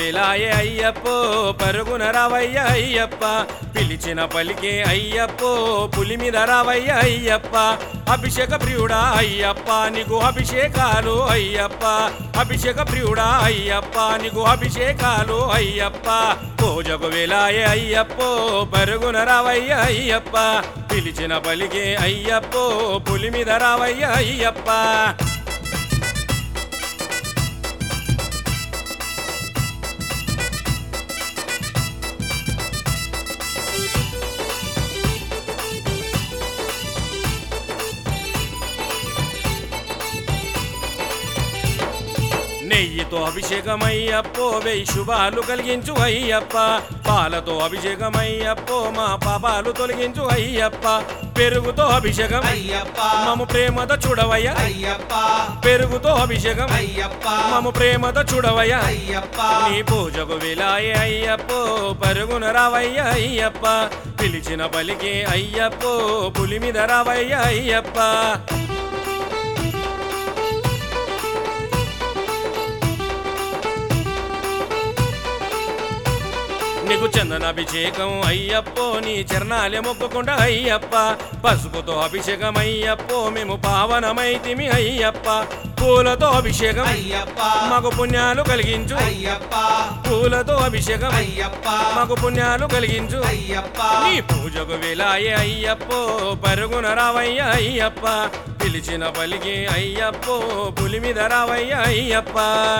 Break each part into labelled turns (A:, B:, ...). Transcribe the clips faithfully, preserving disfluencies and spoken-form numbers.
A: వేలాయే అయ్యప్పో పరుగున రావయ్య అయ్యప్ప పిలిచిన పలికే అయ్యప్పో పులి మీద రావయ్య అయ్యప్ప అభిషేక ప్రియుడా అయ్యప్ప నీకు అభిషేకాలు అయ్యప్ప అభిషేక ప్రియుడా అయ్యప్ప నీకు అభిషేకాలు అయ్యప్ప పూజకు వేలాయే అయ్యప్పో పరుగున రావయ్య అయ్యప్ప పిలిచిన పలికే అయ్యప్పో పులి మీద రావయ్య అయ్యప్ప నెయ్యితో అభిషేకమయ్యప్పో వెయ్యి శుభాలు కలిగించు అయ్యప్ప పాలతో అభిషేకమయ్యప్పో మా పాపాలు తొలగించు అయ్యప్ప పెరుగుతో అభిషేకం
B: అయ్యప్ప
A: మము ప్రేమతో చూడవయ్య
B: అయ్యప్ప
A: పెరుగుతో అభిషేకం
B: అయ్యప్ప
A: మము ప్రేమతో చూడవయ్య
B: అయ్యప్ప
A: నీ పూజకు విలాయే అయ్యప్పో పరుగున రావయ్య అయ్యప్ప పిలిచిన పలికి అయ్యప్పో పులి మీద రావయ్య అయ్యప్ప నీకు చందనాభిషేకం అయ్యప్పో నీ చరణాలే మొక్కకుండా అయ్యప్ప పసుపుతో అభిషేకం అయ్యప్పో మేము పావనమైతిమి అయ్యప్ప పూలతో అభిషేకం
B: అయ్యప్ప
A: మాకు పుణ్యాలు కలిగించు
B: అయ్యప్ప
A: పూలతో అభిషేకం
B: అయ్యప్ప
A: మాకు పుణ్యాలు కలిగించు
B: అయ్యప్ప
A: నీ పూజకు వేలాయే అయ్యప్పో పరుగున రావయ్య అయ్యప్ప పిలిచిన పలికి అయ్యప్పో పులి మీద రావయ్య అయ్యప్ప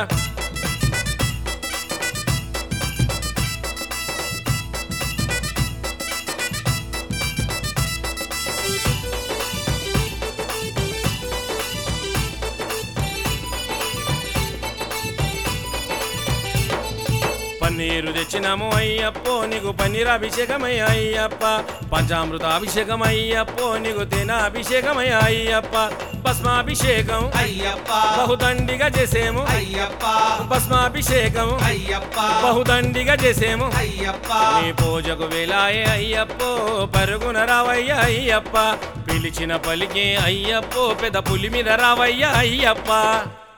A: పన్నీరు తెచ్చినాము అయ్యప్పో నీకు పన్నీర్ అభిషేకమయ్య అయ్యప్ప పంచామృత అభిషేకం అయ్యప్పో నీకు తేన అభిషేకమయ్య అయ్యప్ప భస్మాభిషేకం
B: అయ్యప్ప
A: బహుదండిగా చేసేము
B: అయ్యప్ప
A: భస్మాభిషేకం
B: అయ్యప్ప
A: బహుదండిగా చేసేము
B: అయ్యప్ప
A: నీ పూజకు వేలాయే అయ్యప్పో పరుగున రావయ్య అయ్యప్ప పిలిచిన పలికే అయ్యప్పో పెద్ద పులి మీద రావయ్య అయ్యప్ప